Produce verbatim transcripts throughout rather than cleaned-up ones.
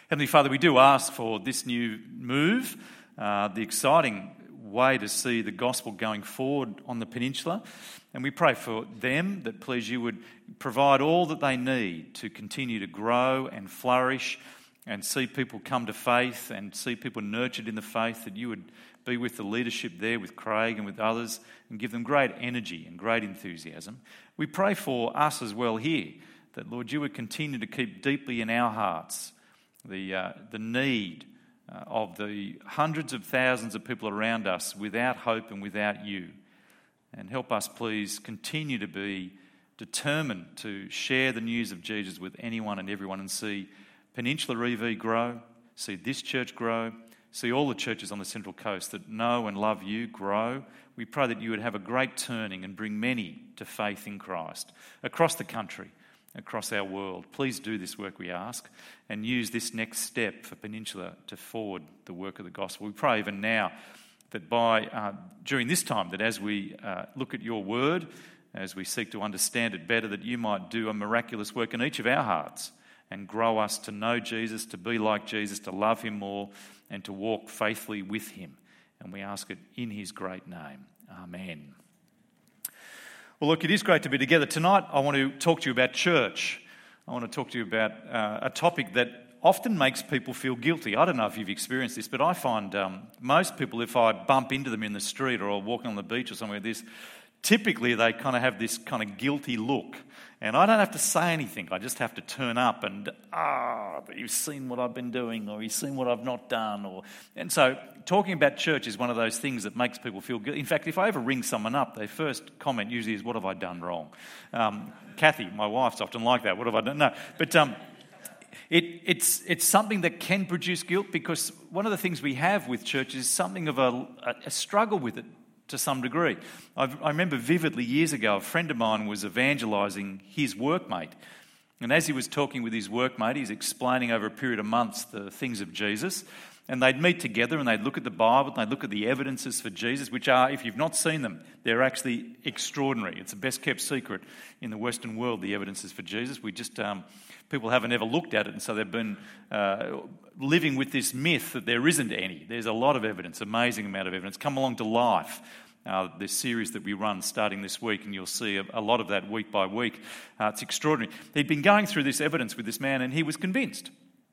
Heavenly Father, we do ask for this new move, uh, the exciting way to see the gospel going forward on the peninsula. And we pray for them that, please, you would provide all that they need to continue to grow and flourish and see people come to faith and see people nurtured in the faith, that you would be with the leadership there, with Craig and with others, and give them great energy and great enthusiasm. We pray for us as well here, that, Lord, you would continue to keep deeply in our hearts the uh, the need uh, of the hundreds of thousands of people around us without hope and without you. And help us, please, continue to be determined to share the news of Jesus with anyone and everyone, and see Peninsula E V grow, see this church grow, see all the churches on the Central Coast that know and love you grow. We pray that you would have a great turning and bring many to faith in Christ across the country, across our world. Please do this work, we ask, and use this next step for Peninsula to forward the work of the gospel. We pray even now that by uh, during this time, that as we uh, look at your word, as we seek to understand it better, that you might do a miraculous work in each of our hearts and grow us to know Jesus, to be like Jesus, to love him more, and to walk faithfully with him. And we ask it in his great name. Amen. Well, look, it is great to be together. Tonight I want to talk to you about church. I want to talk to you about uh, a topic that often makes people feel guilty. I don't know if you've experienced this, but I find um, most people, if I bump into them in the street or walking on the beach or somewhere like this, typically they kind of have this kind of guilty look. And I don't have to say anything. I just have to turn up and, ah, but you've seen what I've been doing, or you've seen what I've not done. or And so talking about church is one of those things that makes people feel guilty. In fact, if I ever ring someone up, their first comment usually is, what have I done wrong? Um, Kathy, my wife's often like that. What have I done? No, but um, it, it's it's something that can produce guilt, because one of the things we have with church is something of a, a struggle with it to some degree. I've, I remember vividly years ago, a friend of mine was evangelising his workmate. And as he was talking with his workmate, he's explaining over a period of months the things of Jesus. And they'd meet together and they'd look at the Bible, and they'd look at the evidences for Jesus, which are, if you've not seen them, they're actually extraordinary. It's a best kept secret in the Western world, the evidences for Jesus. We just, um, people haven't ever looked at it, and so they've been uh, living with this myth that there isn't any. There's a lot of evidence, amazing amount of evidence. Come along to Life, uh, this series that we run starting this week, and you'll see a, a lot of that week by week. Uh, it's extraordinary. He'd been going through this evidence with this man, and he was convinced.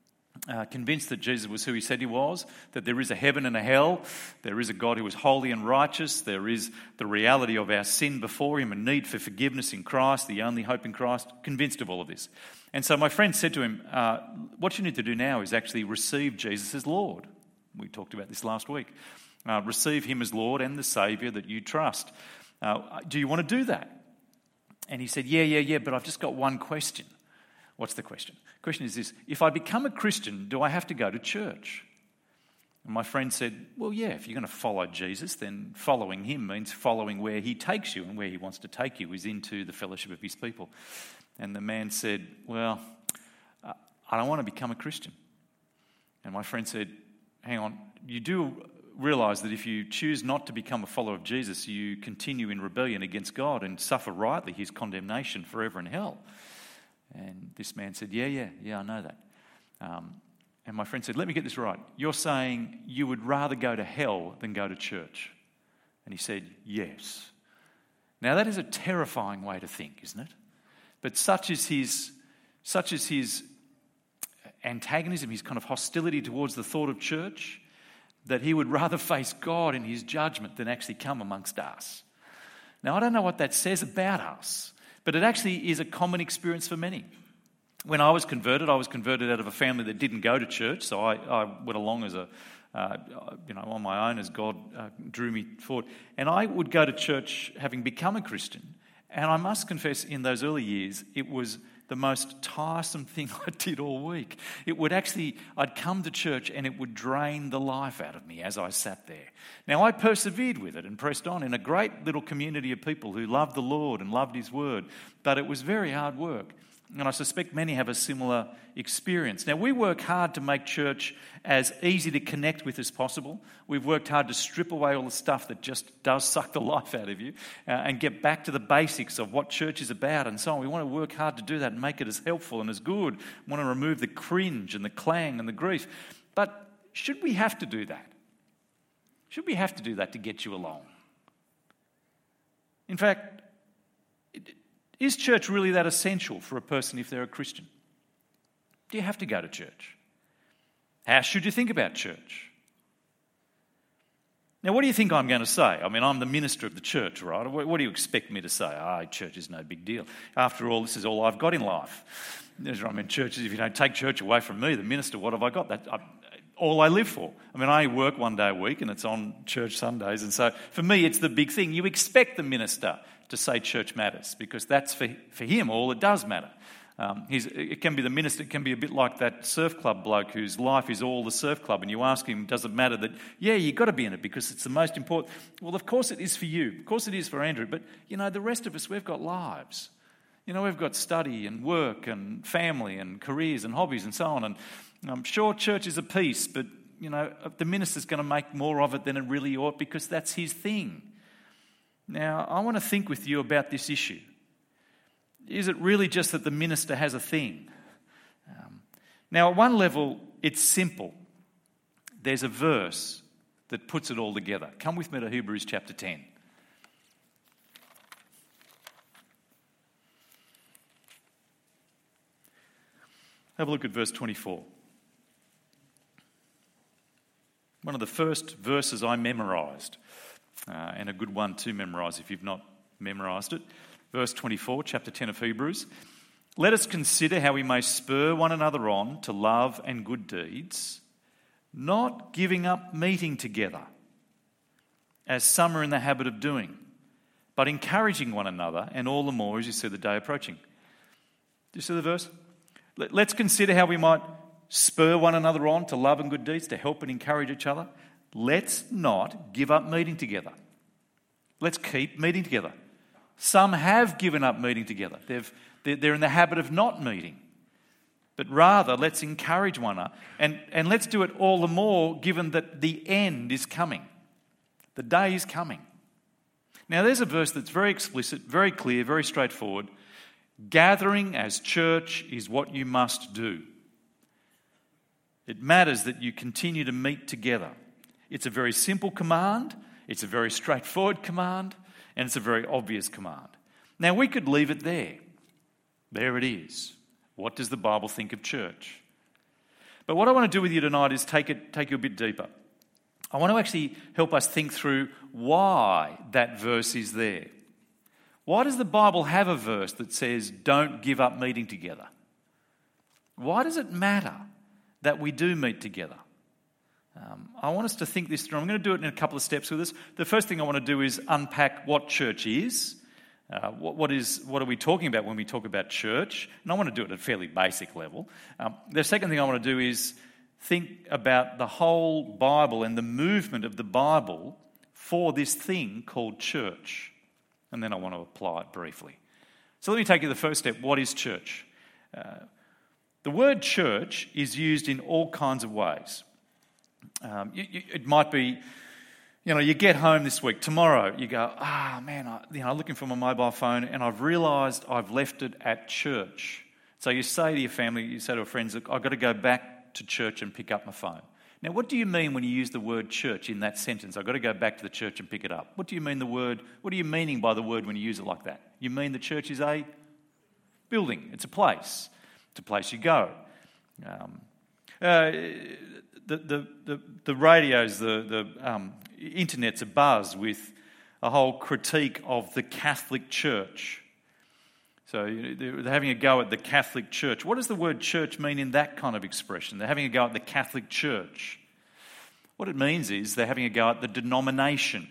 Uh, convinced that Jesus was who he said he was, that there is a heaven and a hell, there is a God who is holy and righteous, there is the reality of our sin before him and need for forgiveness in Christ, the only hope in Christ, convinced of all of this. And so my friend said to him, uh, what you need to do now is actually receive Jesus as Lord. We talked about this last week. Uh, receive him as Lord and the Saviour that you trust. Uh, do you want to do that? And he said, yeah, yeah, yeah, but I've just got one question. What's the question? The question is this: if I become a Christian, do I have to go to church? And my friend said, well, yeah, if you're going to follow Jesus, then following him means following where he takes you, and where he wants to take you is into the fellowship of his people. And the man said, well, uh, I don't want to become a Christian. And my friend said, hang on, you do realise that if you choose not to become a follower of Jesus, you continue in rebellion against God and suffer rightly his condemnation forever in hell. And this man said, yeah, yeah, yeah, I know that. Um, and my friend said, let me get this right. You're saying you would rather go to hell than go to church? And he said, yes. Now that is a terrifying way to think, isn't it? But such is his, such is his antagonism, his kind of hostility towards the thought of church, that he would rather face God in his judgment than actually come amongst us. Now I don't know what that says about us, but it actually is a common experience for many. When I was converted, I was converted out of a family that didn't go to church, so I, I went along as a, uh, you know, on my own as God uh, drew me forward. And I would go to church having become a Christian. And I must confess, in those early years, it was the most tiresome thing I did all week. It would actually, I'd come to church and it would drain the life out of me as I sat there. Now, I persevered with it and pressed on in a great little community of people who loved the Lord and loved his word, but it was very hard work. And I suspect many have a similar experience. Now, we work hard to make church as easy to connect with as possible. We've worked hard to strip away all the stuff that just does suck the life out of you uh, and get back to the basics of what church is about and so on. We want to work hard to do that and make it as helpful and as good. We want to remove the cringe and the clang and the grief. But should we have to do that? Should we have to do that to get you along? In fact, is church really that essential for a person if they're a Christian? Do you have to go to church? How should you think about church? Now, what do you think I'm going to say? I mean, I'm the minister of the church, right? What do you expect me to say? Ah, oh, church is no big deal. After all, this is all I've got in life. I mean, churches, if you don't take church away from me, the minister, what have I got? That, I, all I live for. I mean, I only work one day a week and it's on church Sundays. And so for me, it's the big thing. You expect the minister to say church matters because that's for, for him all it does matter. Um, he's, it can be the minister, it can be a bit like that surf club bloke whose life is all the surf club, and you ask him, does it matter that, yeah, you've got to be in it because it's the most important. Well, of course it is for you. Of course it is for Andrew. But, you know, the rest of us, we've got lives. You know, we've got study and work and family and careers and hobbies and so on. And I'm sure church is a piece, but, you know, the minister's going to make more of it than it really ought because that's his thing. Now, I want to think with you about this issue. Is it really just that the minister has a thing? Um, now, at one level, it's simple. There's a verse that puts it all together. Come with me to Hebrews chapter ten. Have a look at verse twenty-four. One of the first verses I memorised, uh, and a good one to memorise if you've not memorised it. Verse twenty-four, chapter ten of Hebrews. Let us consider how we may spur one another on to love and good deeds, not giving up meeting together, as some are in the habit of doing, but encouraging one another, and all the more as you see the day approaching. Do you see the verse? Let's consider how we might spur one another on to love and good deeds, to help and encourage each other. Let's not give up meeting together. Let's keep meeting together. Some have given up meeting together. They've, they're in the habit of not meeting. But rather, let's encourage one another. And, and let's do it all the more given that the end is coming. The day is coming. Now, there's a verse that's very explicit, very clear, very straightforward. Gathering as church is what you must do. It matters that you continue to meet together. It's a very simple command. It's a very straightforward command. And it's a very obvious command. Now, we could leave it there. There it is. What does the Bible think of church? But what I want to do with you tonight is take it, take you a bit deeper. I want to actually help us think through why that verse is there. Why does the Bible have a verse that says, don't give up meeting together? Why does it matter that we do meet together? Um, I want us to think this through. I'm going to do it in a couple of steps with us. The first thing I want to do is unpack what church is. Uh, what, what is what are we talking about when we talk about church? And I want to do it at a fairly basic level. Um, the second thing I want to do is think about the whole Bible and the movement of the Bible for this thing called church. And then I want to apply it briefly. So let me take you to the first step. What is church? Uh, the word church is used in all kinds of ways. Um, you, you, it might be, you know, you get home this week. Tomorrow you go, ah, man, I, you know, I'm looking for my mobile phone and I've realised I've left it at church. So you say to your family, you say to your friends, look, I've got to go back to church and pick up my phone. Now, what do you mean when you use the word church in that sentence? I've got to go back to the church and pick it up. What do you mean the word, what are you meaning by the word when you use it like that? You mean the church is a building. It's a place. It's a place you go. Um, uh, the, the, the, the radios, the, the um, internet's abuzz with a whole critique of the Catholic Church. So they're having a go at the Catholic Church. What does the word church mean in that kind of expression? They're having a go at the Catholic Church. What it means is they're having a go at the denomination,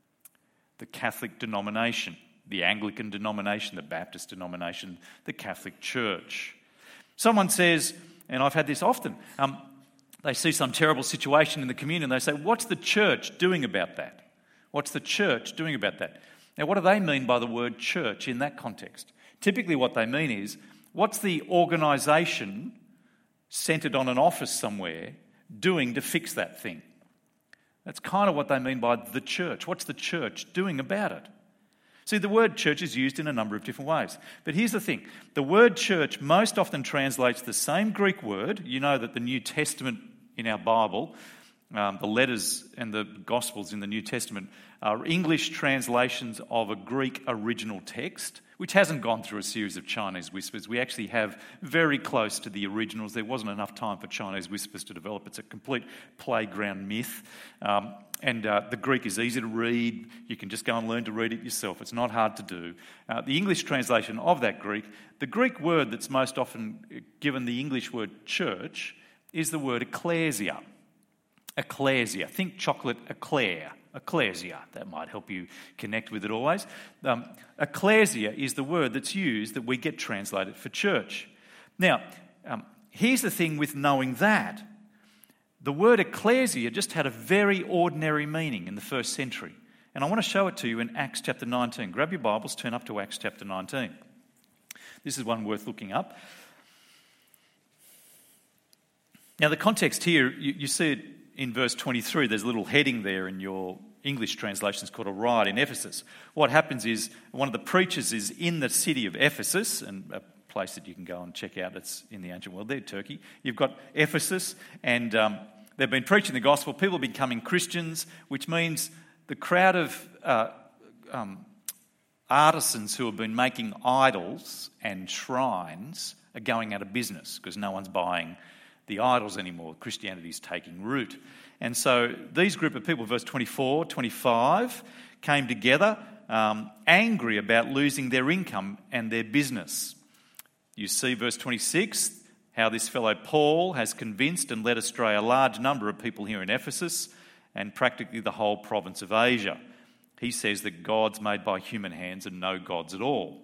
the Catholic denomination, the Anglican denomination, the Baptist denomination, the Catholic Church. Someone says, and I've had this often, um, they see some terrible situation in the community and they say, what's the church doing about that? What's the church doing about that? Now, what do they mean by the word church in that context? Typically what they mean is, What's the organisation centred on an office somewhere doing to fix that thing? That's kind of what they mean by the church. What's the church doing about it? See, the word church is used in a number of different ways. But here's the thing. The word church most often translates the same Greek word. You know that the New Testament in our Bible, um, the letters and the Gospels in the New Testament are English translations of a Greek original text, which hasn't gone through a series of Chinese whispers. We actually have very close to the originals. There wasn't enough time for Chinese whispers to develop. It's a complete playground myth. Um, and uh, the Greek is easy to read. You can just go and learn to read it yourself. It's not hard to do. Uh, the English translation of that Greek, the Greek word that's most often given the English word church is the word ecclesia. Ecclesia. Think chocolate eclair. Ecclesia. That might help you connect with it always. Um, ecclesia is the word that's used that we get translated for church. Now, um, here's the thing with knowing that. The word ecclesia just had a very ordinary meaning in the first century. And I want to show it to you in Acts chapter nineteen. Grab your Bibles, turn up to Acts chapter nineteen. This is one worth looking up. Now, the context here, you, you see it in verse twenty-three. There's a little heading there in your English translation. It's called a riot in Ephesus. What happens is one of the preachers is in the city of Ephesus, and a place that you can go and check out. It's in the ancient world there, Turkey. You've got Ephesus, and um, they've been preaching the gospel. People are becoming Christians, which means the crowd of uh, um, artisans who have been making idols and shrines are going out of business because no one's buying the idols anymore. Christianity is taking root. And so these group of people, verse twenty-four, twenty-five, came together um, angry about losing their income and their business. You see verse twenty-six, how this fellow Paul has convinced and led astray a large number of people here in Ephesus and practically the whole province of Asia. He says that gods made by human hands are no gods at all.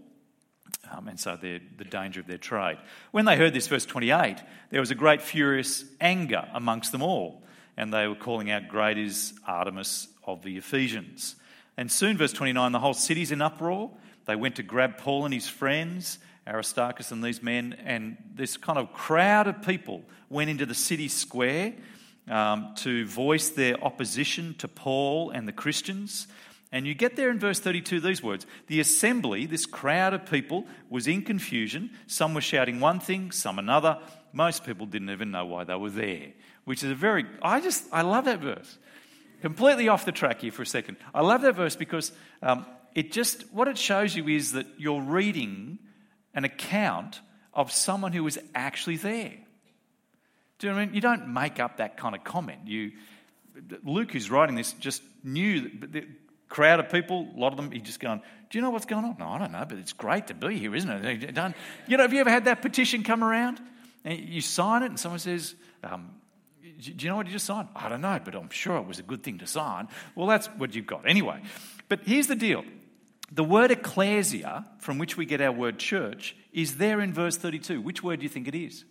Um, and so the danger of their trade. When they heard this, verse twenty-eight, there was a great furious anger amongst them all, and they were calling out, "Great is Artemis of the Ephesians." And soon, verse twenty-nine, the whole city's in uproar. They went to grab Paul and his friends, Aristarchus and these men, and this kind of crowd of people went into the city square um, to voice their opposition to Paul and the Christians. And you get there in verse thirty-two, these words. The assembly, this crowd of people, was in confusion. Some were shouting one thing, some another. Most people didn't even know why they were there, which is a very, I just, I love that verse. Completely off the track here for a second. I love that verse because um, it just, what it shows you is that you're reading an account of someone who was actually there. Do you know what I mean? You don't make up that kind of comment. You, Luke, who's writing this, just knew that the crowd of people, a lot of them, he's just going, do you know what's going on? No, I don't know, but it's great to be here, isn't it? Don't, you know, have you ever had that petition come around? And you sign it and someone says, um, do you know what you just signed? I don't know, but I'm sure it was a good thing to sign. Well, that's what you've got. Anyway, but here's the deal. The word ecclesia, from which we get our word church, is there in verse thirty-two. Which word do you think it is?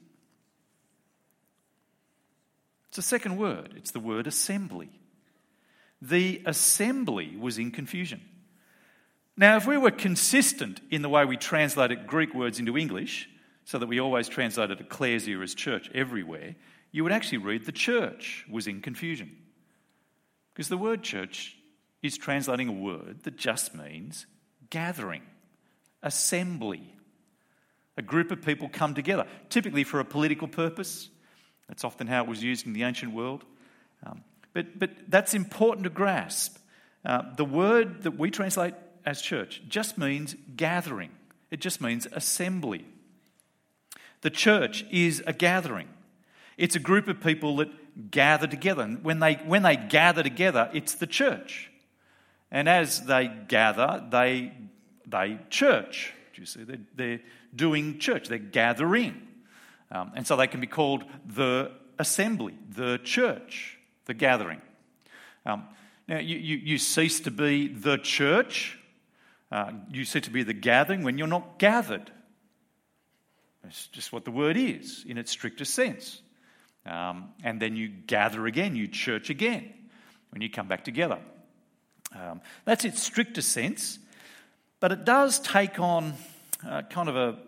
It's a second word. It's the word assembly. The assembly was in confusion. Now, if we were consistent in the way we translated Greek words into English, so that we always translated ecclesia as church everywhere, you would actually read the church was in confusion. Because the word church is translating a word that just means gathering, assembly. A group of people come together, typically for a political purpose. That's often how it was used in the ancient world. Um, but, but that's important to grasp. Uh, the word that we translate as church just means gathering. It just means assembly. The church is a gathering. It's a group of people that gather together. And when they, when they gather together, it's the church. And as they gather, they, they church. Do you see? They're, they're doing church. They're gathering. Um, and so they can be called the assembly, the church, the gathering. Um, now, you, you, you cease to be the church. Uh, you cease to be the gathering when you're not gathered. That's just what the word is in its strictest sense. Um, and then you gather again, you church again when you come back together. Um, that's its strictest sense, but it does take on uh, kind of a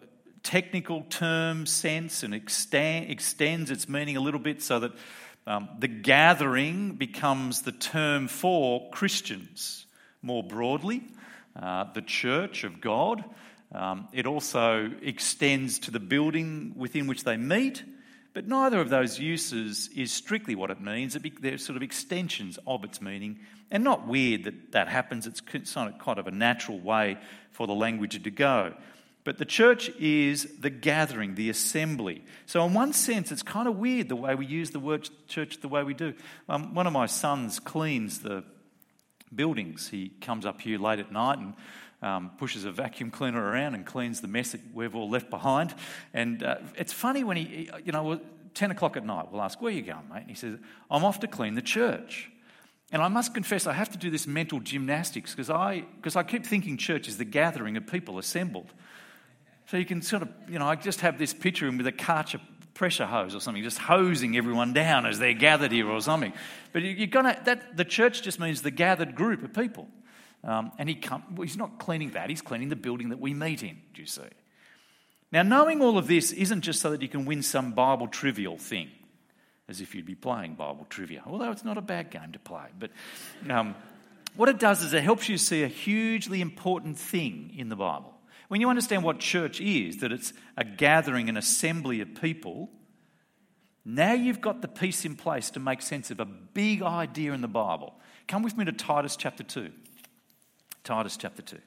technical term sense and extend, extends its meaning a little bit so that um, the gathering becomes the term for Christians more broadly, uh, the church of God. Um, it also extends to the building within which they meet, but neither of those uses is strictly what it means. It be, they're sort of extensions of its meaning, and not weird that that happens. It's kind of a natural way for the language to go. But the church is the gathering, the assembly. So in one sense, it's kind of weird the way we use the word church the way we do. Um, one of my sons cleans the buildings. He comes up here late at night and um, pushes a vacuum cleaner around and cleans the mess that we've all left behind. And uh, it's funny when he, you know, ten o'clock at night, we'll ask, "Where are you going, mate?" And he says, "I'm off to clean the church." And I must confess, I have to do this mental gymnastics because I, because I keep thinking church is the gathering of people assembled. So you can sort of, you know, I just have this picture of him with a Karcher pressure hose or something, just hosing everyone down as they're gathered here or something. But you, you're gonna that the church just means the gathered group of people. Um, and he come, well, he's not cleaning that; he's cleaning the building that we meet in. Do you see? Now, knowing all of this isn't just so that you can win some Bible trivial thing, as if you'd be playing Bible trivia, although it's not a bad game to play. But um, what it does is it helps you see a hugely important thing in the Bible. When you understand what church is, that it's a gathering, an assembly of people, now you've got the piece in place to make sense of a big idea in the Bible. Come with me to Titus chapter two. Titus chapter two.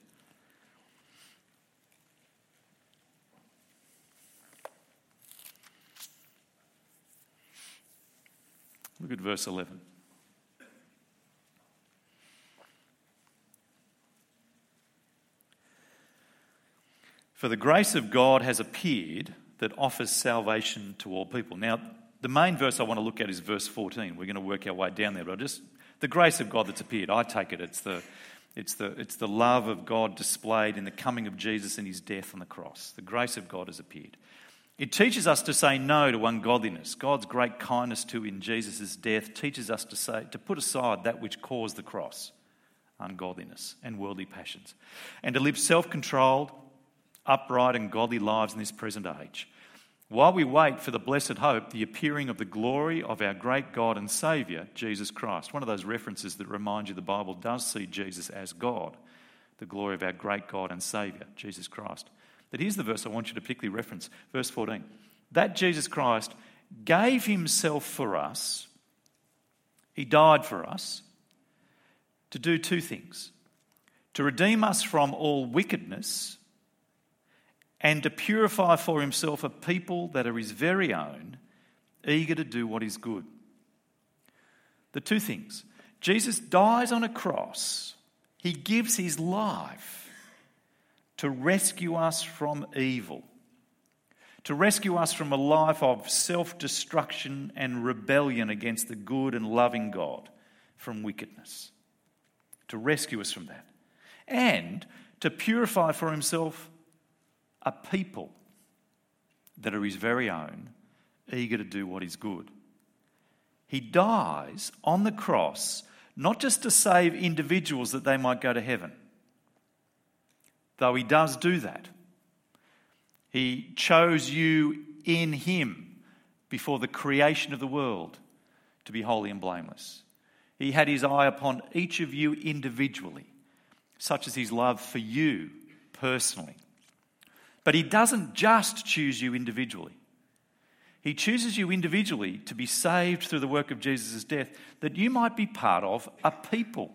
Look at verse eleven. For the grace of God has appeared that offers salvation to all people. Now, the main verse I want to look at is verse fourteen. We're going to work our way down there, but I just the grace of God that's appeared. I take it it's the it's the it's the love of God displayed in the coming of Jesus and his death on the cross. The grace of God has appeared. It teaches us to say no to ungodliness. God's great kindness to in Jesus' death teaches us to say to put aside that which caused the cross, ungodliness and worldly passions, and to live self-controlled, upright and godly lives in this present age, while we wait for the blessed hope, the appearing of the glory of our great God and Saviour, Jesus Christ. One of those references that remind you the Bible does see Jesus as God, the glory of our great God and Saviour, Jesus Christ. But here's the verse I want you to particularly reference, verse fourteen. That Jesus Christ gave himself for us, he died for us, to do two things: to redeem us from all wickedness and to purify for himself a people that are his very own, eager to do what is good. The two things. Jesus dies on a cross. He gives his life to rescue us from evil, to rescue us from a life of self-destruction and rebellion against the good and loving God, from wickedness, to rescue us from that, and to purify for himself a people that are his very own, eager to do what is good. He dies on the cross not just to save individuals that they might go to heaven, though he does do that. He chose you in him before the creation of the world to be holy and blameless. He had his eye upon each of you individually, such as his love for you personally. But he doesn't just choose you individually. He chooses you individually to be saved through the work of Jesus' death, that you might be part of a people.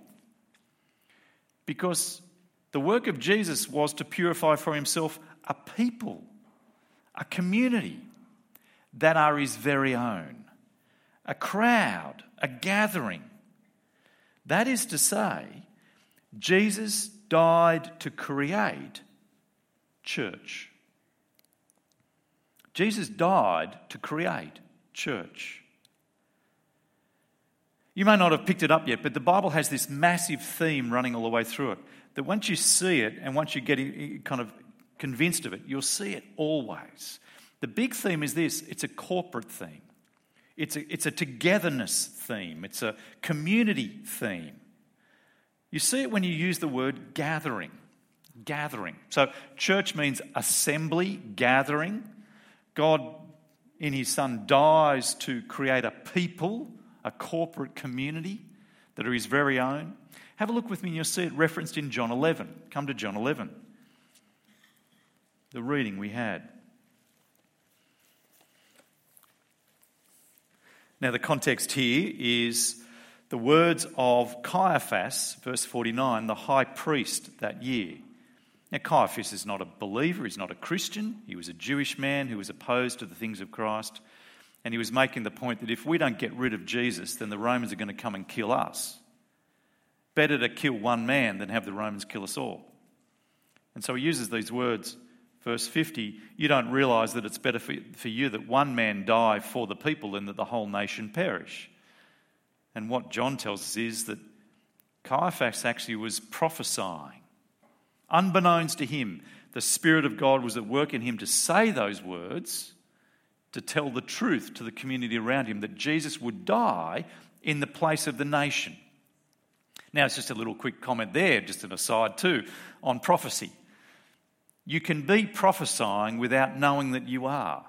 Because the work of Jesus was to purify for himself a people, a community that are his very own, a crowd, a gathering. That is to say, Jesus died to create church. Jesus died to create church. You may not have picked it up yet, but the Bible has this massive theme running all the way through it, that once you see it and once you get kind of convinced of it, you'll see it always. The big theme is this: it's a corporate theme. It's a, it's a togetherness theme. It's a community theme. You see it when you use the word gathering. Gathering. So church means assembly, gathering. God in his Son dies to create a people, a corporate community that are his very own. Have a look with me and you'll see it referenced in John eleven. Come to John eleven. The reading we had. Now the context here is the words of Caiaphas, verse forty-nine, the high priest that year. Now Caiaphas is not a believer, he's not a Christian. He was a Jewish man who was opposed to the things of Christ. And he was making the point that if we don't get rid of Jesus, then the Romans are going to come and kill us. Better to kill one man than have the Romans kill us all. And so he uses these words, verse fifty, you don't realise that it's better for, for you that one man die for the people than that the whole nation perish. And what John tells us is that Caiaphas actually was prophesying. Unbeknownst to him, the Spirit of God was at work in him to say those words, to tell the truth to the community around him, that Jesus would die in the place of the nation. Now, it's just a little quick comment there, just an aside too, on prophecy. You can be prophesying without knowing that you are.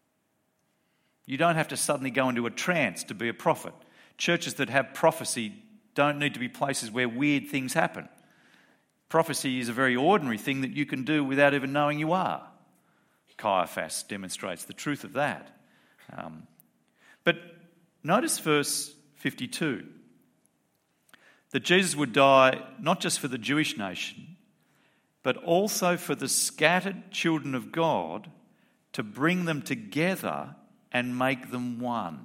You don't have to suddenly go into a trance to be a prophet. Churches that have prophecy don't need to be places where weird things happen. Prophecy is a very ordinary thing that you can do without even knowing you are. Caiaphas demonstrates the truth of that. Um, but notice verse fifty-two. That Jesus would die not just for the Jewish nation, but also for the scattered children of God, to bring them together and make them one.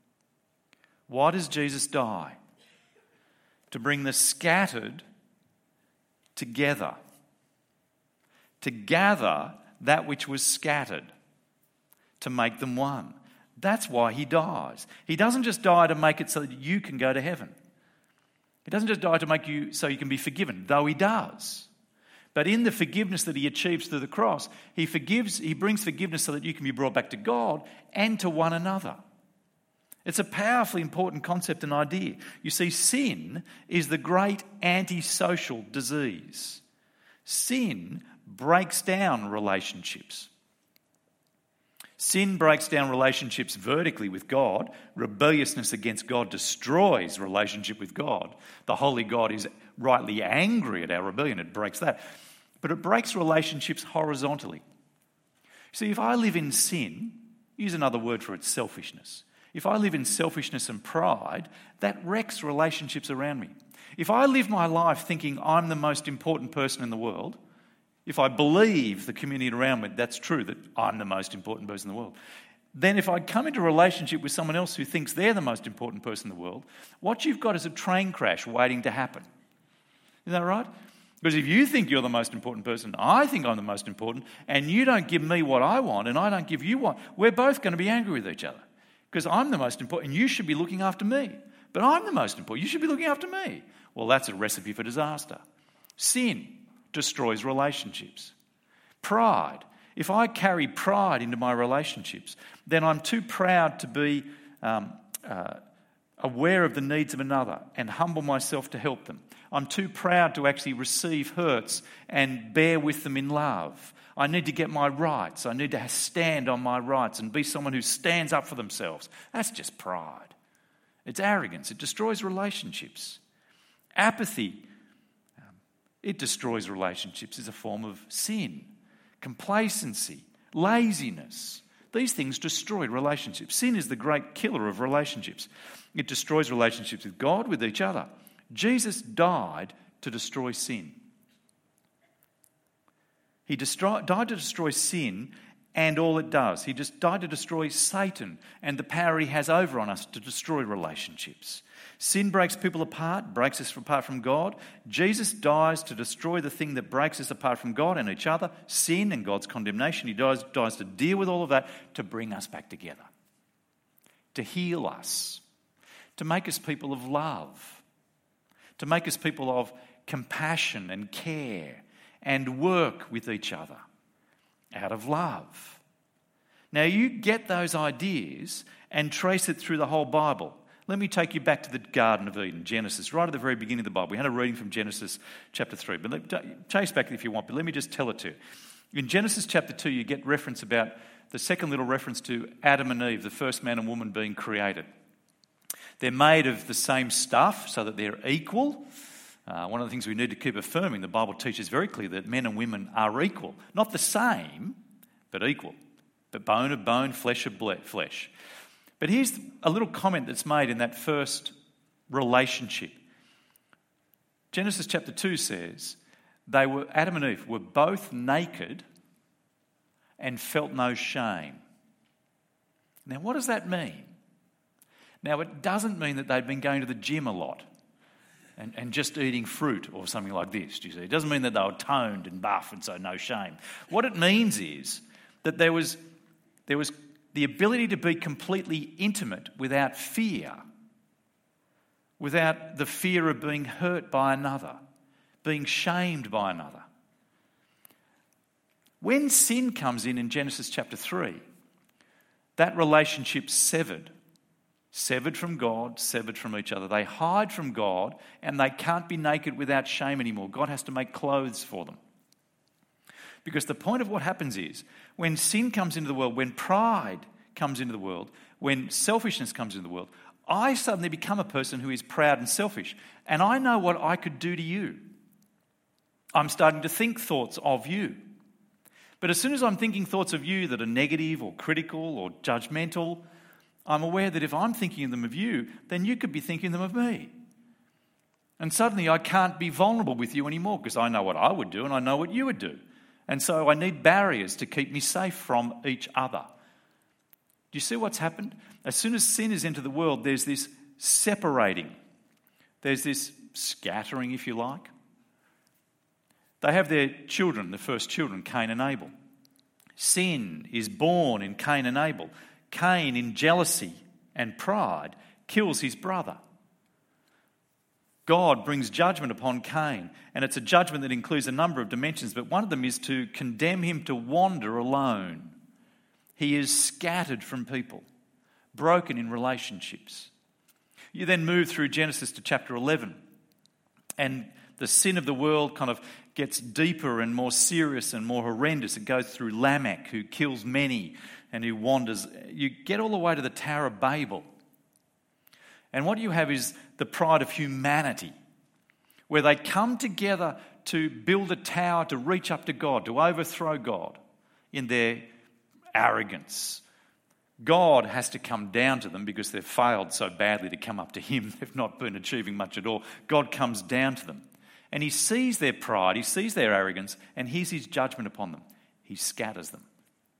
Why does Jesus die? To bring the scattered together. To gather that which was scattered. To make them one. That's why he dies. He doesn't just die to make it so that you can go to heaven. He doesn't just die to make you so you can be forgiven, though he does. But in the forgiveness that he achieves through the cross, he forgives, he brings forgiveness so that you can be brought back to God and to one another. It's a powerfully important concept and idea. You see, sin is the great antisocial disease. Sin breaks down relationships. Sin breaks down relationships vertically with God. Rebelliousness against God destroys relationship with God. The holy God is rightly angry at our rebellion. It breaks that. But it breaks relationships horizontally. See, if I live in sin, use another word for it, selfishness. If I live in selfishness and pride, that wrecks relationships around me. If I live my life thinking I'm the most important person in the world, if I believe the community around me, that's true, that I'm the most important person in the world, then if I come into a relationship with someone else who thinks they're the most important person in the world, what you've got is a train crash waiting to happen. Isn't that right? Because if you think you're the most important person, I think I'm the most important, and you don't give me what I want and I don't give you what, we're both going to be angry with each other. Because I'm the most important, and you should be looking after me. But I'm the most important, you should be looking after me. Well, that's a recipe for disaster. Sin destroys relationships. Pride. If I carry pride into my relationships, then I'm too proud to be um, uh, aware of the needs of another and humble myself to help them. I'm too proud to actually receive hurts and bear with them in love. I need to get my rights. I need to stand on my rights and be someone who stands up for themselves. That's just pride. It's arrogance. It destroys relationships. Apathy. It destroys relationships. It's a form of sin. Complacency, laziness. These things destroy relationships. Sin is the great killer of relationships. It destroys relationships with God, with each other. Jesus died to destroy sin. He destroy, died to destroy sin and all it does. He just died to destroy Satan and the power he has over on us to destroy relationships. Sin breaks people apart, breaks us apart from God. Jesus dies to destroy the thing that breaks us apart from God and each other, sin and God's condemnation. He dies, dies to deal with all of that, to bring us back together, to heal us, to make us people of love, to make us people of compassion and care and work with each other out of love. Now you get those ideas and trace it through the whole Bible. Let me take you back to the Garden of Eden, Genesis, right at the very beginning of the Bible. We had a reading from Genesis chapter three, but let, chase back if you want, but let me just tell it to you. In Genesis chapter two, you get reference about the second little reference to Adam and Eve, the first man and woman being created. They're made of the same stuff so that they're equal. Uh, one of the things we need to keep affirming, the Bible teaches very clearly that men and women are equal. Not the same, but equal. But bone of bone, flesh of flesh. But here's a little comment that's made in that first relationship. Genesis chapter two says, they were Adam and Eve were both naked and felt no shame. Now, what does that mean? Now, it doesn't mean that they'd been going to the gym a lot and, and just eating fruit or something like this, do you see? It doesn't mean that they were toned and buff and so no shame. What it means is that there was, there was the ability to be completely intimate without fear, without the fear of being hurt by another, being shamed by another. When sin comes in in Genesis chapter three, that relationship's severed. Severed from God, severed from each other. They hide from God and they can't be naked without shame anymore. God has to make clothes for them. Because the point of what happens is, when sin comes into the world, when pride comes into the world, when selfishness comes into the world, I suddenly become a person who is proud and selfish. And I know what I could do to you. I'm starting to think thoughts of you. But as soon as I'm thinking thoughts of you that are negative or critical or judgmental, I'm aware that if I'm thinking them of you, then you could be thinking them of me. And suddenly I can't be vulnerable with you anymore because I know what I would do and I know what you would do. And so I need barriers to keep me safe from each other. Do you see what's happened? As soon as sin is into the world, there's this separating. There's this scattering, if you like. They have their children, the first children, Cain and Abel. Sin is born in Cain and Abel. Cain, in jealousy and pride, kills his brother. God brings judgment upon Cain, and it's a judgment that includes a number of dimensions, but one of them is to condemn him to wander alone. He is scattered from people, broken in relationships. You then move through Genesis to chapter eleven, and the sin of the world kind of gets deeper and more serious and more horrendous. It goes through Lamech, who kills many and who wanders. You get all the way to the Tower of Babel. And what you have is the pride of humanity, where they come together to build a tower to reach up to God, to overthrow God in their arrogance. God has to come down to them because they've failed so badly to come up to him. They've not been achieving much at all. God comes down to them and he sees their pride, he sees their arrogance, and here's his judgment upon them. He scatters them.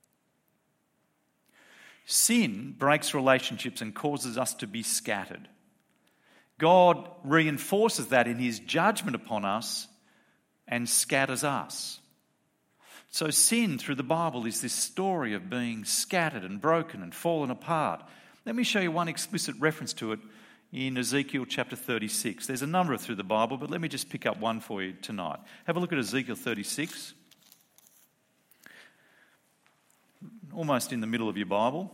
Sin breaks relationships and causes us to be scattered. God reinforces that in his judgment upon us and scatters us. So sin through the Bible is this story of being scattered and broken and fallen apart. Let me show you one explicit reference to it in Ezekiel chapter thirty-six. There's a number through the Bible, but let me just pick up one for you tonight. Have a look at Ezekiel thirty-six. Almost in the middle of your Bible.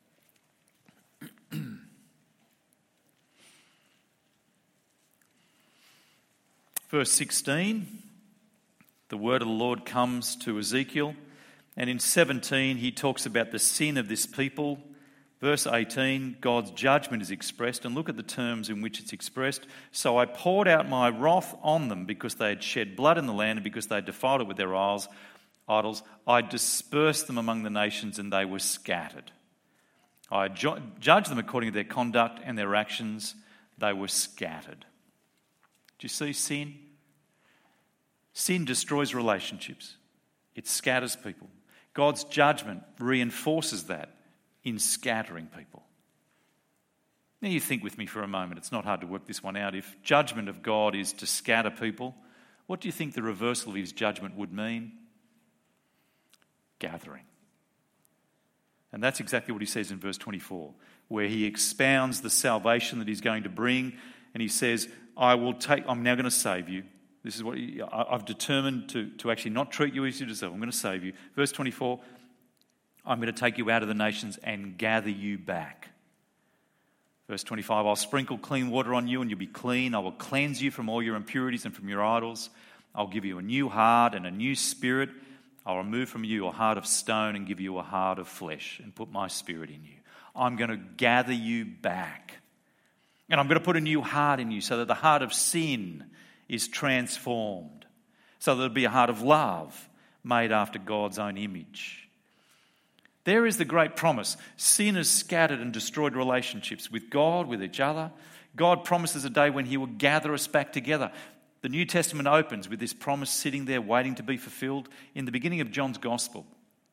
Verse sixteen, the word of the Lord comes to Ezekiel, and in seventeen he talks about the sin of this people. Verse eighteen, God's judgment is expressed, and look at the terms in which it's expressed. So I poured out my wrath on them because they had shed blood in the land and because they had defiled it with their idols. idols. I dispersed them among the nations and they were scattered. I ju- judged them according to their conduct and their actions. They were scattered. Do you see sin? Sin destroys relationships. It scatters people. God's judgment reinforces that in scattering people. Now you think with me for a moment. It's not hard to work this one out. If judgment of God is to scatter people, what do you think the reversal of his judgment would mean? Gathering. And that's exactly what he says in verse twenty-four, where he expounds the salvation that he's going to bring, and he says, I will take, I'm now going to save you. This is what he, I've determined to, to actually not treat you as you deserve. I'm going to save you. Verse twenty-four, I'm going to take you out of the nations and gather you back. Verse twenty-five, I'll sprinkle clean water on you and you'll be clean. I will cleanse you from all your impurities and from your idols. I'll give you a new heart and a new spirit. I'll remove from you a heart of stone and give you a heart of flesh and put my spirit in you. I'm going to gather you back. And I'm going to put a new heart in you so that the heart of sin is transformed. So that there'll be a heart of love made after God's own image. There is the great promise. Sin has scattered and destroyed relationships with God, with each other. God promises a day when he will gather us back together. The New Testament opens with this promise sitting there waiting to be fulfilled in the beginning of John's Gospel.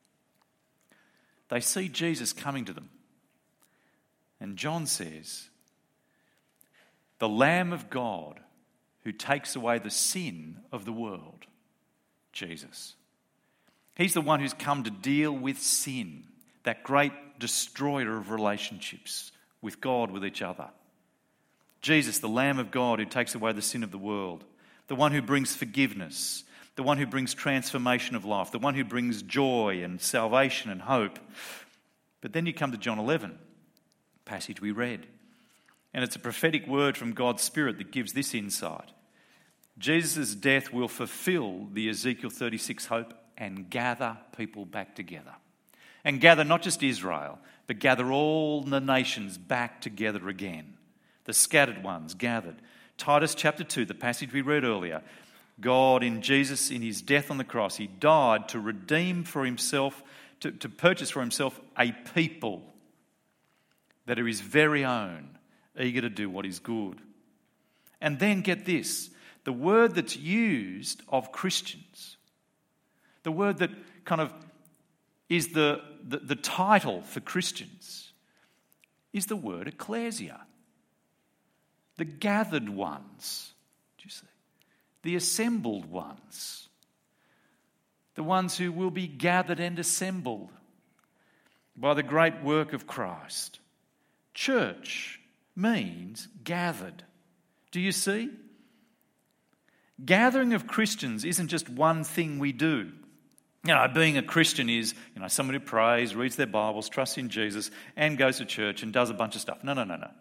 They see Jesus coming to them. And John says, the Lamb of God who takes away the sin of the world, Jesus. He's the one who's come to deal with sin, that great destroyer of relationships with God, with each other. Jesus, the Lamb of God who takes away the sin of the world, the one who brings forgiveness, the one who brings transformation of life, the one who brings joy and salvation and hope. But then you come to John eleven, passage we read, and it's a prophetic word from God's Spirit that gives this insight. Jesus' death will fulfill the Ezekiel thirty-six hope and gather people back together. And gather not just Israel, but gather all the nations back together again. The scattered ones gathered. Titus chapter two, the passage we read earlier. God in Jesus, in his death on the cross, he died to redeem for himself, to, to purchase for himself a people that are his very own, eager to do what is good. And then get this, the word that's used of Christians, the word that kind of is the, the, the title for Christians, is the word ecclesia. The gathered ones, do you see? The assembled ones. The ones who will be gathered and assembled by the great work of Christ. Church means gathered. Do you see? Gathering of Christians isn't just one thing we do. You know, being a Christian is, you know, somebody who prays, reads their Bibles, trusts in Jesus, and goes to church and does a bunch of stuff. No, no, no, no.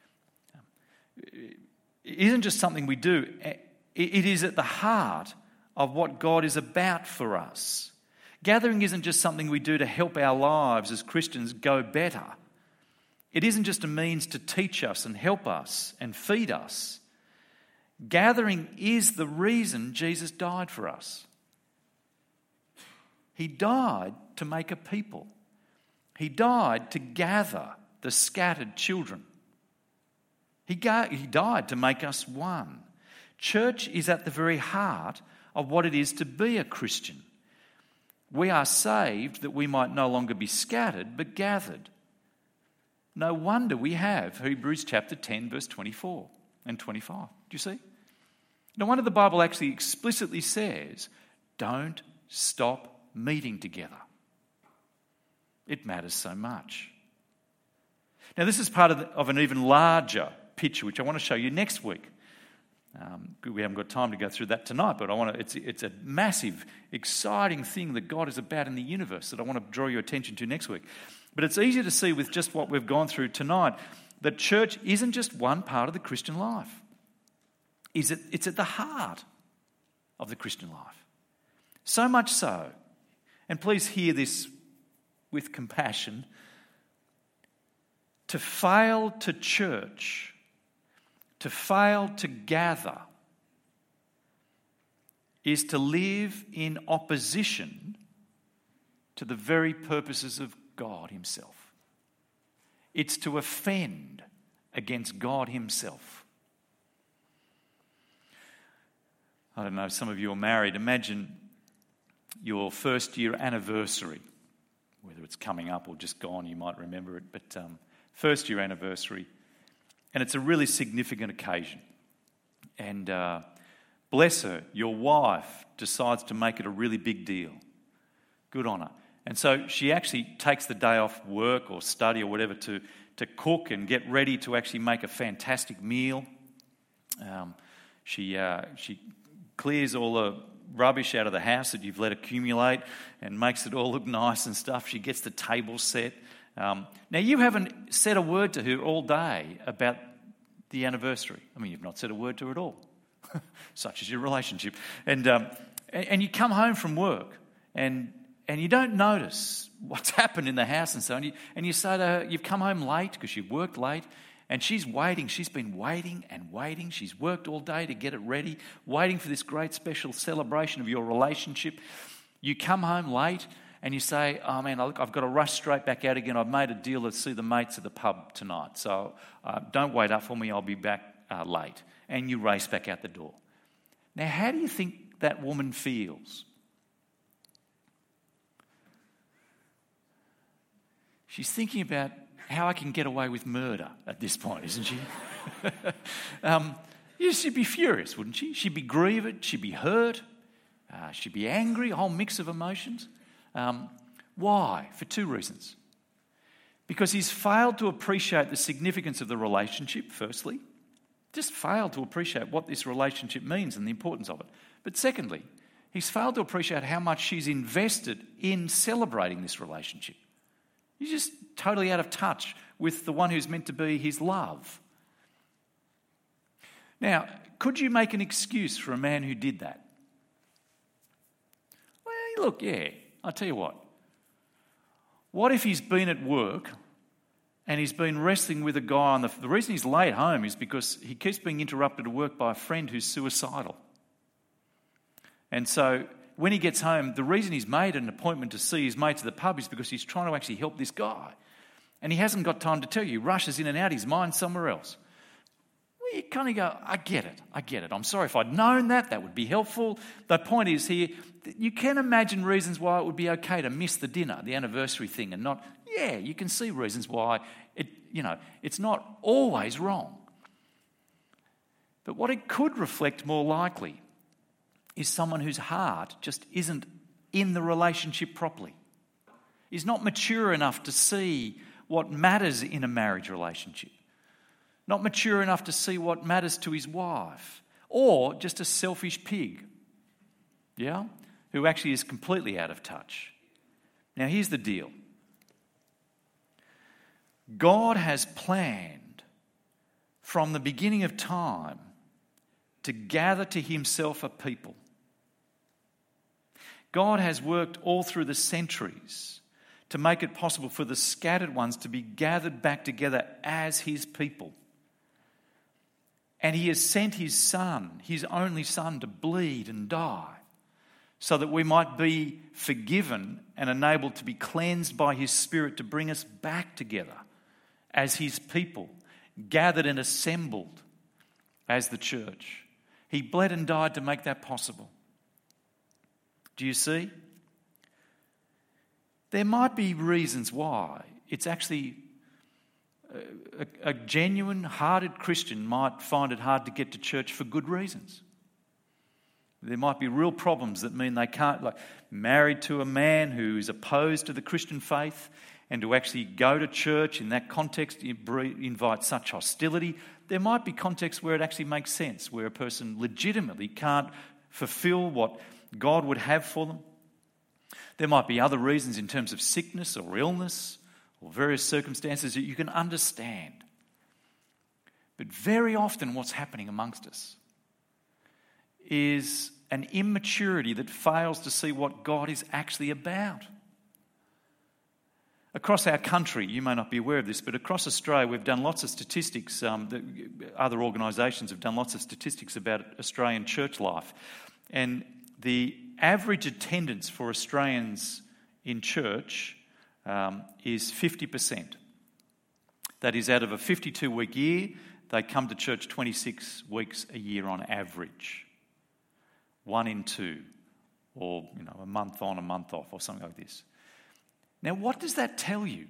It isn't just something we do. It is at the heart of what God is about for us. Gathering isn't just something we do to help our lives as Christians go better. It isn't just a means to teach us and help us and feed us. Gathering is the reason Jesus died for us. He died to make a people. He died to gather the scattered children. He, ga- he died to make us one. Church is at the very heart of what it is to be a Christian. We are saved that we might no longer be scattered but gathered. No wonder we have Hebrews chapter ten, verse twenty-four and twenty-five. Do you see? No wonder the Bible actually explicitly says, don't stop meeting together. It matters so much. Now, this is part of, the, of an even larger picture, which I want to show you next week. Um, we haven't got time to go through that tonight, but I want to. It's, it's a massive, exciting thing that God is about in the universe that I want to draw your attention to next week. But it's easy to see with just what we've gone through tonight that church isn't just one part of the Christian life. Is it? It's at the heart of the Christian life. So much so, and please hear this with compassion, to fail to church, to fail to gather, is to live in opposition to the very purposes of God himself. It's to offend against God himself. I don't know, some of you are married. Imagine your first year anniversary, whether it's coming up or just gone, you might remember it, but um, first year anniversary, and it's a really significant occasion. And uh, bless her, your wife decides to make it a really big deal. Good on her. And so she actually takes the day off work or study or whatever to, to cook and get ready to actually make a fantastic meal. Um, she uh, she clears all the rubbish out of the house that you've let accumulate and makes it all look nice and stuff. She gets the table set. Um, now, you haven't said a word to her all day about the anniversary. I mean, you've not said a word to her at all. Such is your relationship. And, um, and and you come home from work and and you don't notice what's happened in the house and so on. You, and you say to her, you've come home late because you've worked late, and she's waiting. She's been waiting and waiting. She's worked all day to get it ready, waiting for this great special celebration of your relationship. You come home late and you say, oh man, look, I've got to rush straight back out again. I've made a deal to see the mates at the pub tonight. So uh, don't wait up for me. I'll be back uh, late. And you race back out the door. Now, how do you think that woman feels? She's thinking about how I can get away with murder at this point, isn't she? um, yeah, she'd be furious, wouldn't she? She'd be grieved, she'd be hurt, uh, she'd be angry, a whole mix of emotions. Um, why? For two reasons. Because he's failed to appreciate the significance of the relationship, firstly. Just failed to appreciate what this relationship means and the importance of it. But secondly, he's failed to appreciate how much she's invested in celebrating this relationship. He's just totally out of touch with the one who's meant to be his love. Now, could you make an excuse for a man who did that? Well, look, yeah, I'll tell you what. What if he's been at work and he's been wrestling with a guy on the... The reason he's late home is because he keeps being interrupted at work by a friend who's suicidal. And so when he gets home, the reason he's made an appointment to see his mates at the pub is because he's trying to actually help this guy. And he hasn't got time to tell you. He rushes in and out, his mind's somewhere else. Well, you kind of go, I get it, I get it. I'm sorry if I'd known that, that would be helpful. The point is here, you can imagine reasons why it would be okay to miss the dinner, the anniversary thing, and not, yeah, you can see reasons why it, you know, it's not always wrong. But what it could reflect more likely is someone whose heart just isn't in the relationship properly. Is not mature enough to see what matters in a marriage relationship. Not mature enough to see what matters to his wife. Or just a selfish pig, yeah, who actually is completely out of touch. Now here's the deal. God has planned from the beginning of time to gather to himself a people. God has worked all through the centuries to make it possible for the scattered ones to be gathered back together as his people. And he has sent his son, his only son, to bleed and die so that we might be forgiven and enabled to be cleansed by his Spirit to bring us back together as his people, gathered and assembled as the church. He bled and died to make that possible. Do you see? There might be reasons why it's actually a, a genuine-hearted Christian might find it hard to get to church for good reasons. There might be real problems that mean they can't, like married to a man who is opposed to the Christian faith, and to actually go to church in that context invites such hostility. There might be contexts where it actually makes sense, where a person legitimately can't fulfill what God would have for them. There might be other reasons in terms of sickness or illness or various circumstances that you can understand. But very often what's happening amongst us is an immaturity that fails to see what God is actually about. Across our country, you may not be aware of this, but across Australia we've done lots of statistics, um, the, other organisations have done lots of statistics about Australian church life. And the average attendance for Australians in church um, is fifty percent. That is, out of a fifty-two week year, they come to church twenty-six weeks a year on average. One in two, or you know, a month on, a month off, or something like this. Now, what does that tell you?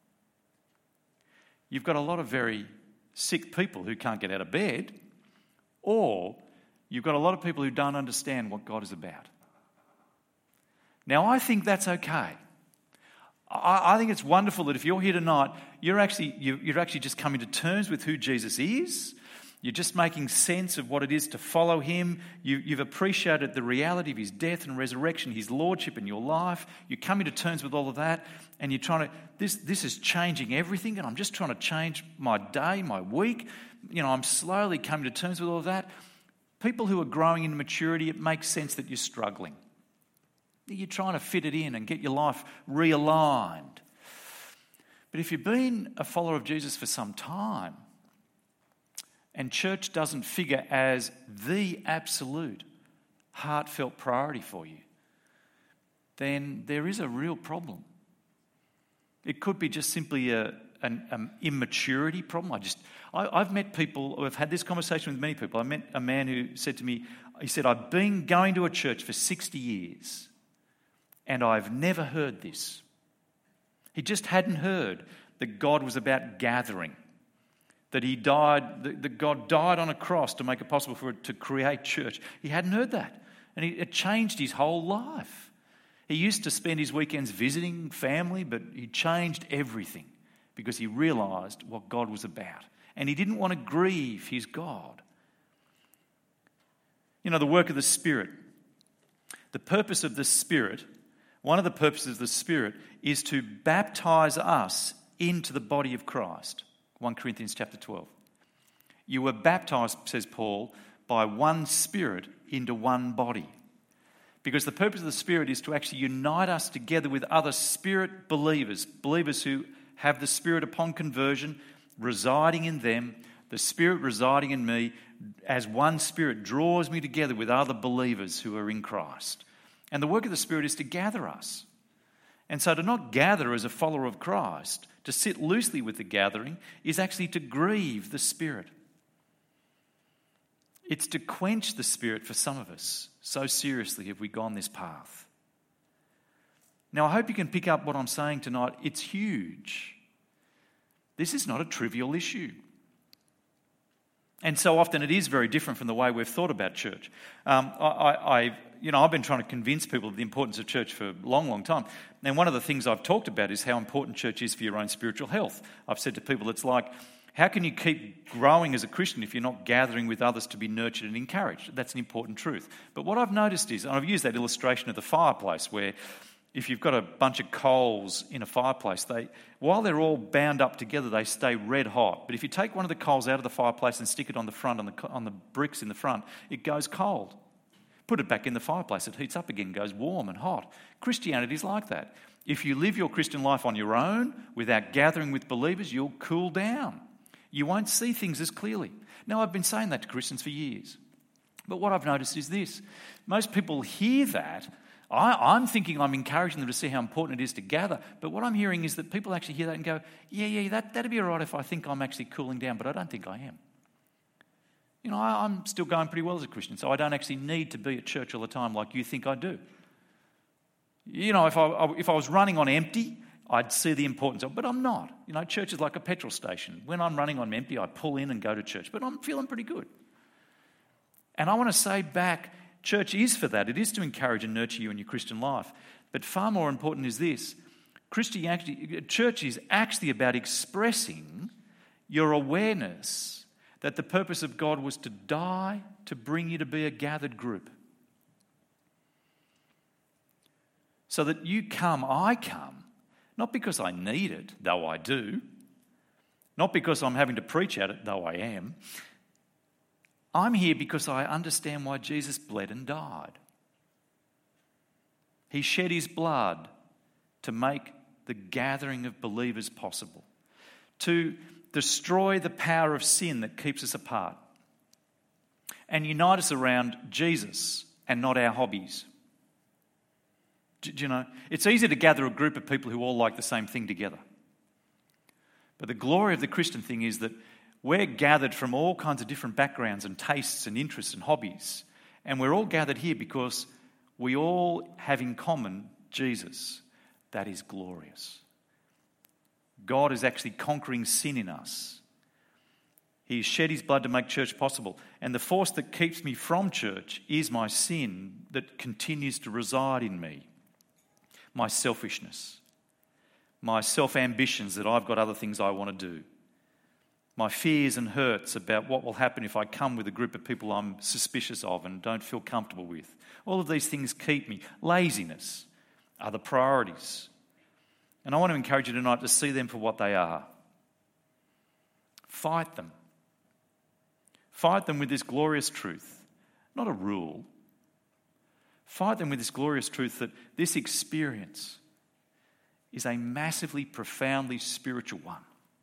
You've got a lot of very sick people who can't get out of bed, or you've got a lot of people who don't understand what God is about. Now, I think that's okay. I, I think it's wonderful that if you're here tonight, you're actually you're actually just coming to terms with who Jesus is. You're just making sense of what it is to follow him. You, you've appreciated the reality of his death and resurrection, his lordship in your life. You're coming to terms with all of that, and you're trying to, this, this is changing everything, and I'm just trying to change my day, my week. You know, I'm slowly coming to terms with all of that. People who are growing in maturity, it makes sense that you're struggling. You're trying to fit it in and get your life realigned. But if you've been a follower of Jesus for some time, and church doesn't figure as the absolute heartfelt priority for you, then there is a real problem. It could be just simply a, an, an immaturity problem. I just, I, I've met people, I've had this conversation with many people. I met a man who said to me, he said, I've been going to a church for sixty years and I've never heard this. He just hadn't heard that God was about gathering. That he died, that God died on a cross to make it possible for it to create church. He hadn't heard that. And it changed his whole life. He used to spend his weekends visiting family, but he changed everything because he realised what God was about. And he didn't want to grieve his God. You know, the work of the Spirit. The purpose of the Spirit, one of the purposes of the Spirit is to baptise us into the body of Christ. First Corinthians chapter twelve. You were baptised, says Paul, by one Spirit into one body. Because the purpose of the Spirit is to actually unite us together with other Spirit believers, believers who have the Spirit upon conversion residing in them, the Spirit residing in me, as one Spirit draws me together with other believers who are in Christ. And the work of the Spirit is to gather us. And so to not gather as a follower of Christ, to sit loosely with the gathering, is actually to grieve the Spirit. It's to quench the Spirit for some of us. So seriously have we gone this path. Now I hope you can pick up what I'm saying tonight. It's huge. This is not a trivial issue. And so often it is very different from the way we've thought about church. Um, I, I, I, you know, I've been trying to convince people of the importance of church for a long, long time. And one of the things I've talked about is how important church is for your own spiritual health. I've said to people, it's like, how can you keep growing as a Christian if you're not gathering with others to be nurtured and encouraged? That's an important truth. But what I've noticed is, and I've used that illustration of the fireplace, where if you've got a bunch of coals in a fireplace, they, while they're all bound up together, they stay red hot. But if you take one of the coals out of the fireplace and stick it on the front, on the, on the bricks in the front, it goes cold. Put it back in the fireplace, it heats up again, goes warm and hot. Christianity is like that. If you live your Christian life on your own, without gathering with believers, you'll cool down. You won't see things as clearly. Now, I've been saying that to Christians for years. But what I've noticed is this. Most people hear that. I, I'm thinking I'm encouraging them to see how important it is to gather. But what I'm hearing is that people actually hear that and go, yeah, yeah, that, that'd be all right if I think I'm actually cooling down, but I don't think I am. You know, I, I'm still going pretty well as a Christian, so I don't actually need to be at church all the time like you think I do. You know, if I, if I was running on empty, I'd see the importance of it, but I'm not. You know, church is like a petrol station. When I'm running on empty, I pull in and go to church, but I'm feeling pretty good. And I want to say back, church is for that. It is to encourage and nurture you in your Christian life. But far more important is this. Christianity, church is actually about expressing your awareness that the purpose of God was to die to bring you to be a gathered group. So that you come, I come, not because I need it, though I do, not because I'm having to preach at it, though I am. I'm here because I understand why Jesus bled and died. He shed his blood to make the gathering of believers possible, to destroy the power of sin that keeps us apart, and unite us around Jesus and not our hobbies. Do you know, it's easy to gather a group of people who all like the same thing together. But the glory of the Christian thing is that we're gathered from all kinds of different backgrounds and tastes and interests and hobbies. And we're all gathered here because we all have in common Jesus. That is glorious. God is actually conquering sin in us. He shed his blood to make church possible. And the force that keeps me from church is my sin that continues to reside in me. My selfishness. My self-ambitions that I've got other things I want to do. my fears and hurts about what will happen if I come with a group of people I'm suspicious of and don't feel comfortable with. All of these things keep me. Laziness are the priorities. And I want to encourage you tonight to see them for what they are. Fight them. Fight them with this glorious truth, not a rule. Fight them with this glorious truth that this experience is a massively, profoundly spiritual one.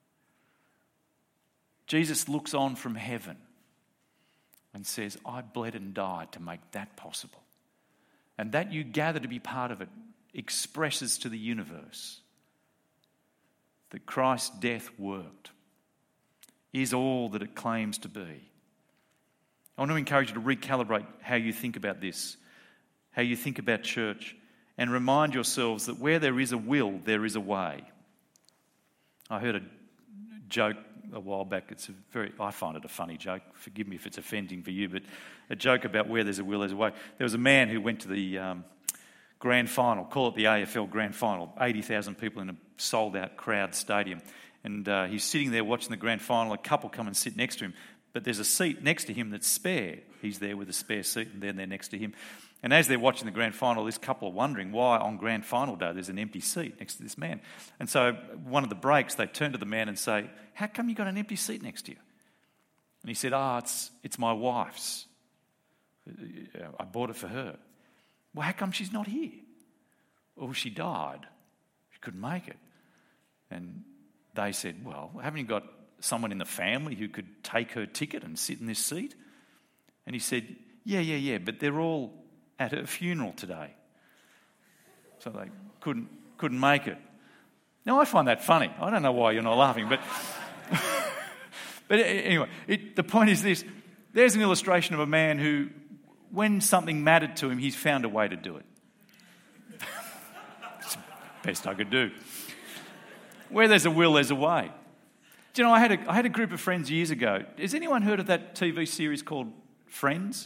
Jesus looks on from heaven and says, I bled and died to make that possible. And that you gather to be part of it expresses to the universe that Christ's death worked, is all that it claims to be. I want to encourage you to recalibrate how you think about this, how you think about church, and remind yourselves that where there is a will, there is a way. I heard a joke a while back. It's a very, I find it a funny joke. Forgive me if it's offending for you, but a joke about where there's a will, there's a way. There was a man who went to the um, grand final, call it the A F L grand final, eighty thousand people in a sold-out crowd stadium. And uh, he's sitting there watching the grand final. A couple come and sit next to him, but there's a seat next to him that's spare. He's there with a spare seat, and they're there next to him. And as they're watching the grand final, this couple are wondering why on grand final day there's an empty seat next to this man. And so one of the breaks, they turn to the man and say, how come you got an empty seat next to you? And he said, oh, it's, it's my wife's. I bought it for her. Well, how come she's not here? Oh, she died. She couldn't make it. And they said, well, haven't you got someone in the family who could take her ticket and sit in this seat? And he said, yeah, yeah, yeah, but they're all at her funeral today. So they couldn't couldn't make it. Now, I find that funny. I don't know why you're not laughing, but but anyway, it, the point is this. There's an illustration of a man who, when something mattered to him, he's found a way to do it. It's the best I could do. Where there's a will, there's a way. Do you know, I had a, I had a group of friends years ago. Has anyone heard of that T V series called Friends?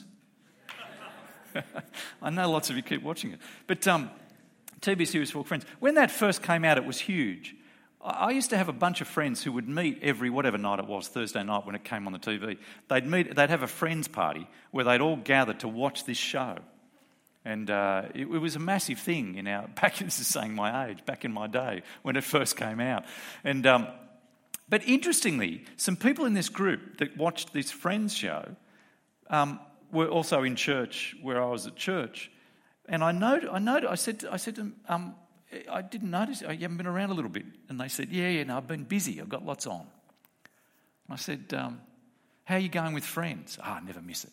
I know lots of you keep watching it. But um, T V series called Friends. When that first came out, it was huge. I, I used to have a bunch of friends who would meet every, whatever night it was, Thursday night when it came on the T V. They'd meet, they'd have a friends party where they'd all gather to watch this show. And uh, it, it was a massive thing in our, back, this is saying my age, back in my day when it first came out. And um, But interestingly, some people in this group that watched this Friends show um, were also in church where I was at church. And I noted, I noted, I said, to, I said to them, um, I didn't notice, you haven't been around a little bit. And they said, yeah, yeah, no, I've been busy, I've got lots on. I said, um, how are you going with Friends? Ah, oh, I never miss it.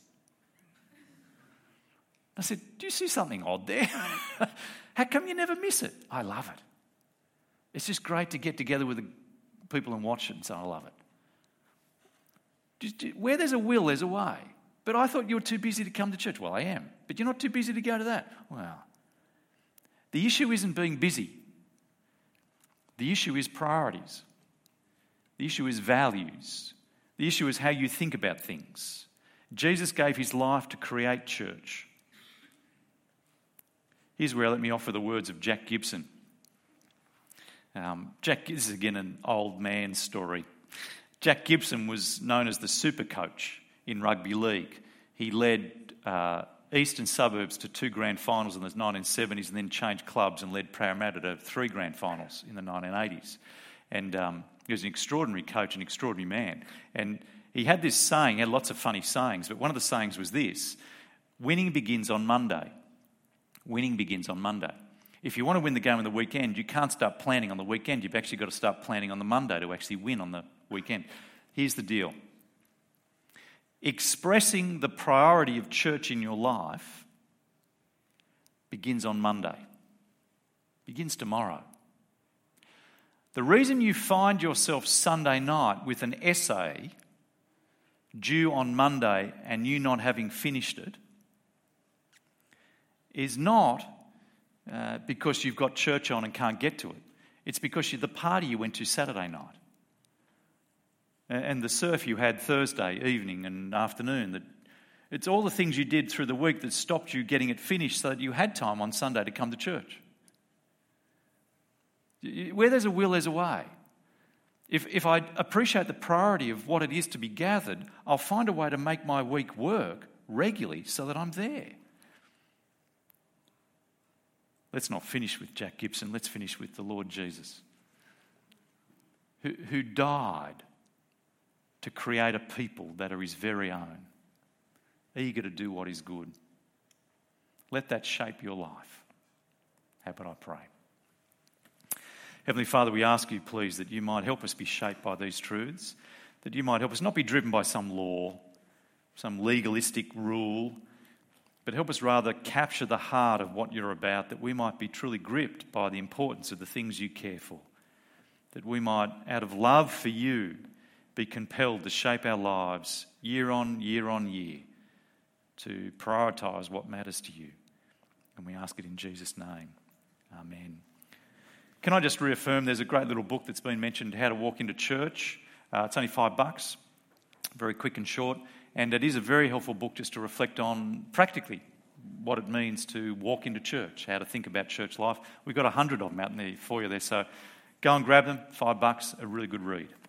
I said, do you see something odd there? How come you never miss it? I love it. It's just great to get together with the people and watch it, and so I love it. Just, where there's a will, there's a way. But I thought you were too busy to come to church. Well, I am. But you're not too busy to go to that. Well, the issue isn't being busy. The issue is priorities. The issue is values. The issue is how you think about things. Jesus gave his life to create church. Here's where let me offer the words of Jack Gibson. Um, Jack, this is again an old man's story. Jack Gibson was known as the super coach in rugby league. He led uh, Eastern Suburbs to two grand finals in the nineteen seventies and then changed clubs and led Parramatta to three grand finals in the nineteen eighties. And um, he was an extraordinary coach, an extraordinary man. And he had this saying, he had lots of funny sayings, but one of the sayings was this: winning begins on Monday. Winning begins on Monday. If you want to win the game on the weekend, you can't start planning on the weekend. You've actually got to start planning on the Monday to actually win on the weekend. Here's the deal. Expressing the priority of church in your life begins on Monday. Begins tomorrow. The reason you find yourself Sunday night with an essay due on Monday and you not having finished it is not uh, because you've got church on and can't get to it. It's because you're the party you went to Saturday night. And the surf you had Thursday evening and afternoon. That it's all the things you did through the week that stopped you getting it finished so that you had time on Sunday to come to church. Where there's a will, there's a way. If, if I appreciate the priority of what it is to be gathered, I'll find a way to make my week work regularly so that I'm there. Let's not finish with Jack Gibson. Let's finish with the Lord Jesus, who, who died to create a people that are his very own, eager to do what is good. Let that shape your life. How about I pray? Heavenly Father, we ask you, please, that you might help us be shaped by these truths, that you might help us not be driven by some law, some legalistic rule, but help us rather capture the heart of what you're about, that we might be truly gripped by the importance of the things you care for, that we might, out of love for you, be compelled to shape our lives year on, year on year, to prioritise what matters to you. And we ask it in Jesus' name. Amen. Can I just reaffirm, there's a great little book that's been mentioned, How to Walk into Church. Uh, it's only five bucks, very quick and short. And it is a very helpful book just to reflect on practically what it means to walk into church, how to think about church life. We've got a hundred of them out in the foyer there, so go and grab them, five bucks, a really good read.